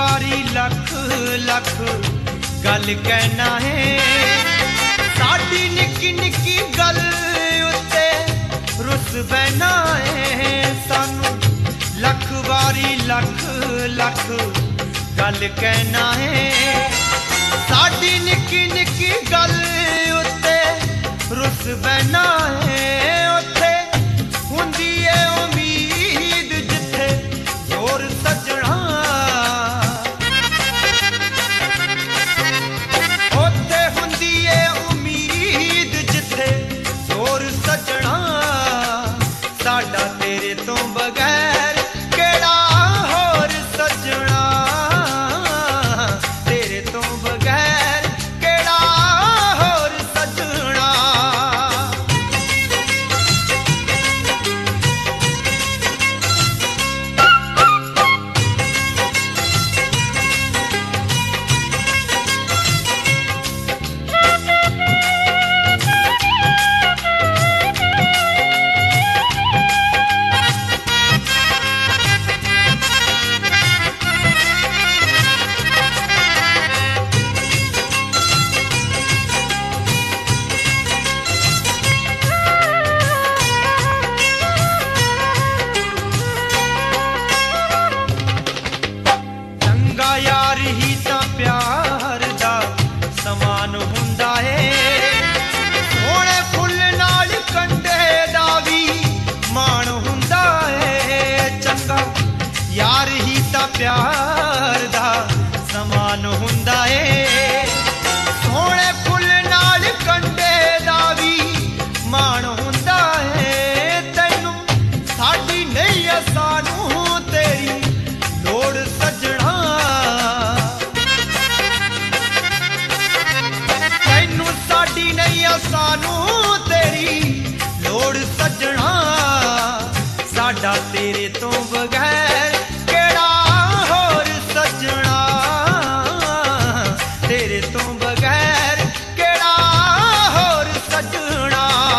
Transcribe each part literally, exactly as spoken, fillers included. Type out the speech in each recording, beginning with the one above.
वारी लख लख गल कहना है साडी निक्की निक्की गल उत्ते रुस बहना है सानू लख वारी लख लख गल कहना है साडी निक्की निक्की गल उत्ते रुस बहना है उत्थे हुंदी है उम्मीद जिथे जोर सजना उत्थे हुंदी है उम्मीद जिथे जोर सजना साडा तेरे तो बगैर केड़ा होर सजना तेरे तो बगैर केड़ा होर सजना यार ही ता प्यार दा समान हुंदा है सोने फुल नाल कंडे दा भी मान हुंदा है चंगा यार ही ता प्यार दा समान हुंदा है सोने फुल नाल कंडे दा भी मान हुंदा है तैनू साडी नहीं है सानू तेरी लोड़ सजना सानू तेरी लोड़ सजना साडा तेरे तो बगैर केड़ा होर सजना तेरे तो बगैर केड़ा होर सजना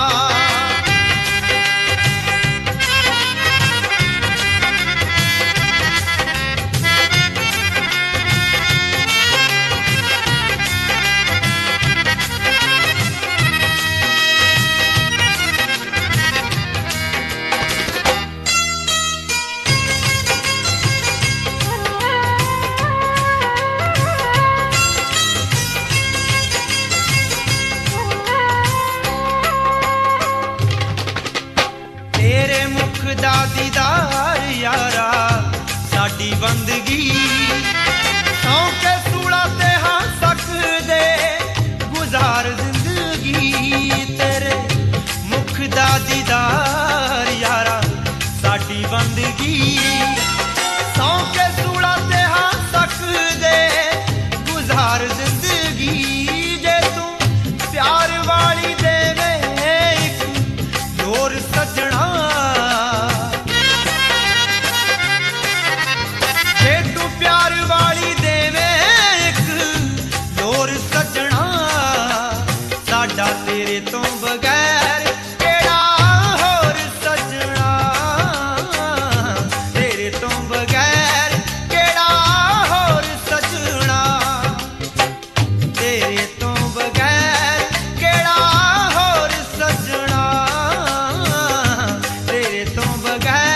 तेरे मुख दा दीदार यारा साडी बंदगी सौ के सूला ते हाँ सकदे गुजार जिंदगी तेरे मुख दा दीदार यारा साडी बंदगी सौ के सूला ते हाँ सकदे गुजार जिंदगी जे तू प्यार वाली देवे एक जोर सजना जे तू प्यार वाली देवे एक जोर सजना साडा तेरे तो बगैर केड़ा होर सजना तेरे तो बगैर केड़ा होर सजना तेरे तो बगैर केड़ा होर सजना तेरे तो बगैर